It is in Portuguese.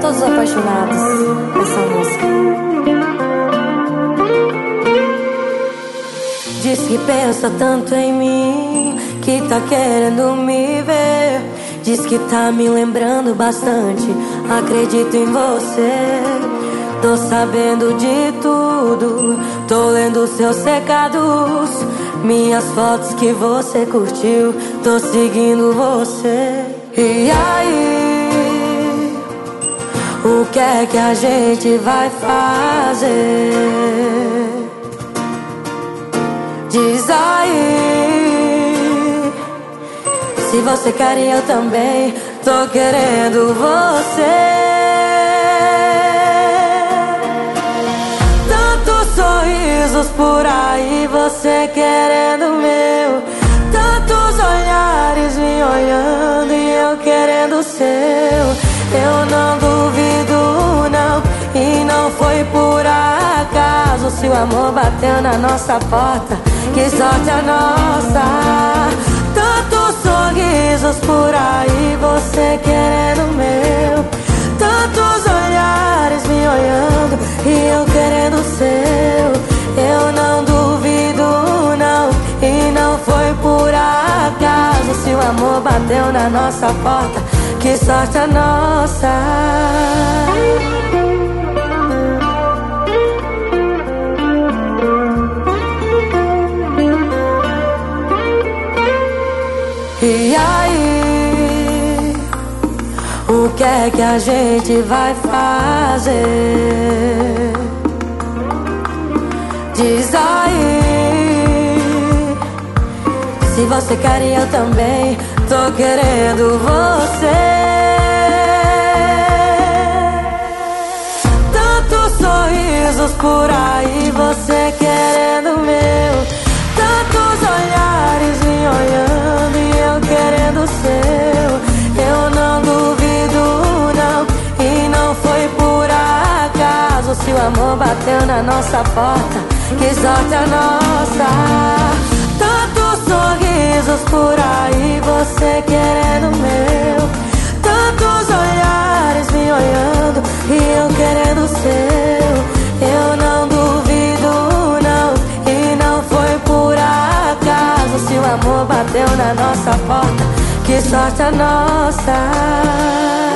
todos os apaixonados essa música. Diz que pensa tanto em mim, que tá querendo me ver. Diz que tá me lembrando bastante, acredito em você. Tô sabendo de tudo, tô lendo seus recados, minhas fotos que você curtiu, tô seguindo você. E aí, o que é que a gente vai fazer? Diz aí, se você quer e eu também tô querendo você. Sorrisos por aí, você querendo o meu. Tantos olhares me olhando e eu querendo o seu. Eu não duvido não, e não foi por acaso. Se o amor bateu na nossa porta, que sorte a nossa. Tantos sorrisos por aí, você querendo o meu. Tantos olhares me olhando e eu querendo o seu. Eu não duvido não, e não foi por acaso. Se o amor bateu na nossa porta, que sorte a nossa. E aí, o que é que a gente vai fazer? Diz aí, se você quer e eu também tô querendo você. Tantos sorrisos por aí, você querendo o meu. Tantos olhares me olhando e eu querendo o seu. Eu não duvido não, e não foi por acaso. Se o amor bateu na nossa porta, que sorte a nossa. Tantos sorrisos por aí, você querendo o meu. Tantos olhares me olhando e eu querendo o seu. Eu não duvido não, e não foi por acaso. Se o amor bateu na nossa porta, que sorte a nossa.